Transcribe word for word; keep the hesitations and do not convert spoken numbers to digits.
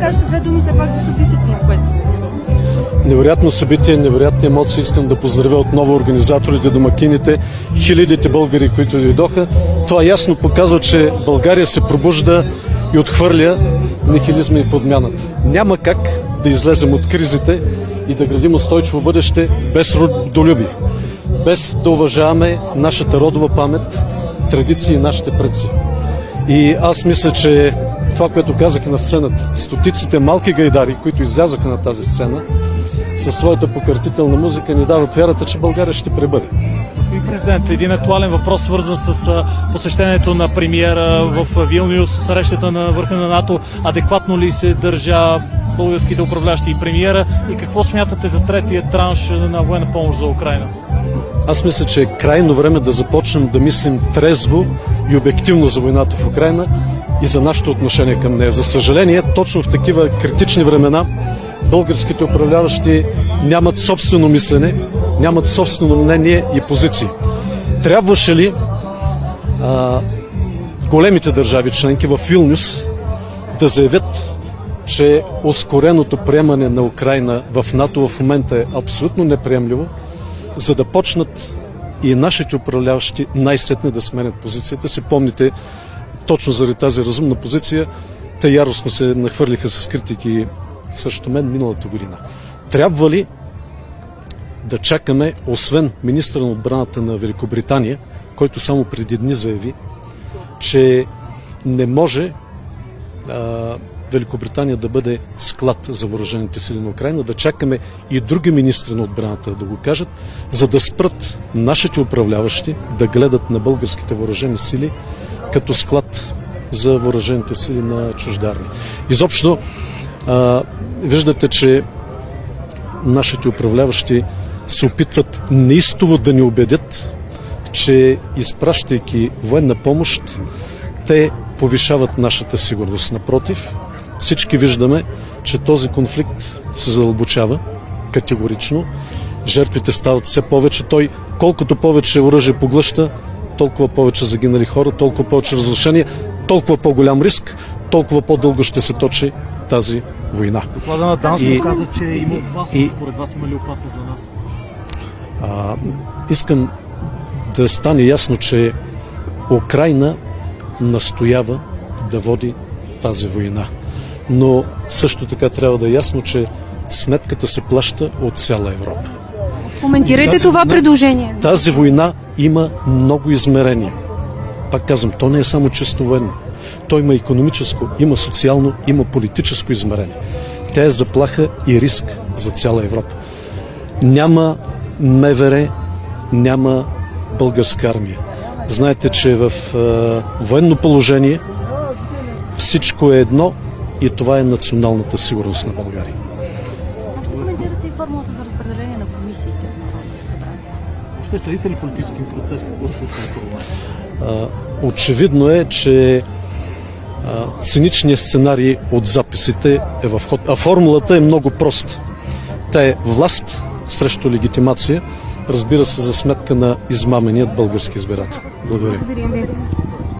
кажете две думи все пак за събитието, на което се Невероятно събитие, невероятни емоции. Искам да поздравя отново организаторите, домакините, хилядите българи, които дойдоха. Това ясно показва, че България се пробужда и отхвърля нихилизма и подмяната. Няма как да излезем от кризите и да градим устойчиво бъдеще без родолюбие, без да уважаваме нашата родова памет, традиции и нашите предци. И аз мисля, че това, което казах на сцената, стотиците малки гайдари, които излязаха на тази сцена, със своята покъртителна музика ни дават вярата, че България ще пребъде. Господин президент, един актуален въпрос, свързан с посещението на премиера в Вилнюс, срещата на върха на НАТО. Адекватно ли се държа българските управляващи и премиера? И какво смятате за третия транш на военна помощ за Украйна? Аз мисля, че е крайно време да започнем да мислим трезво и обективно за войната в Украйна и за нашето отношение към нея. За съжаление, точно в такива критични времена българските управляващи нямат собствено мислене, нямат собствено мнение и позиции. Трябваше ли а, големите държави членки в Вилнюс да заявят, че ускореното приемане на Украйна в НАТО в момента е абсолютно неприемливо, за да почнат и нашите управляващи най-сетне да сменят позицията си. Помните, точно заради тази разумна позиция, те яростно се нахвърлиха с критики срещу мен миналата година. Трябва ли да чакаме, освен министъра на отбраната на Великобритания, който само преди дни заяви, че не може а, Великобритания да бъде склад за въоръжените сили на Украйна, да чакаме и други министри на отбраната да го кажат, за да спрат нашите управляващи да гледат на българските въоръжени сили като склад за въоръжените сили на чужда армия. Изобщо, а, виждате, че нашите управляващи се опитват неистово да ни убедят, че изпращайки военна помощ, те повишават нашата сигурност. Напротив, всички виждаме, че този конфликт се задълбочава категорично. Жертвите стават все повече. Той, колкото повече оръжие поглъща, толкова повече загинали хора, толкова повече разрушения, толкова по-голям риск, толкова по-дълго ще се точи тази война. Доклада на Данско и, каза, че има опасност. И, Според вас има ли опасност за нас? А, искам да стане ясно, че Украйна настоява да води тази война. Но също така трябва да е ясно, че сметката се плаща от цяла Европа. Коментирайте тази, това предложение. Тази война има много измерения. Пак казвам, то не е само чисто военно. То има икономическо, има социално, има политическо измерение. Тя е заплаха и риск за цяла Европа. Няма МВР, няма българска армия. Знаете, че в е, военно положение всичко е едно и това е националната сигурност на България. Ще коментирате и формулата за разпределение на комисиите в Народното събрание? Ще следите ли политически процес? Какво се случва? Очевидно е, че а, циничният сценарий от записите е в ход. А формулата е много проста. Та е власт срещу легитимация, разбира се, за сметка на измаменият български избирател. Благодаря. Благодарим ви.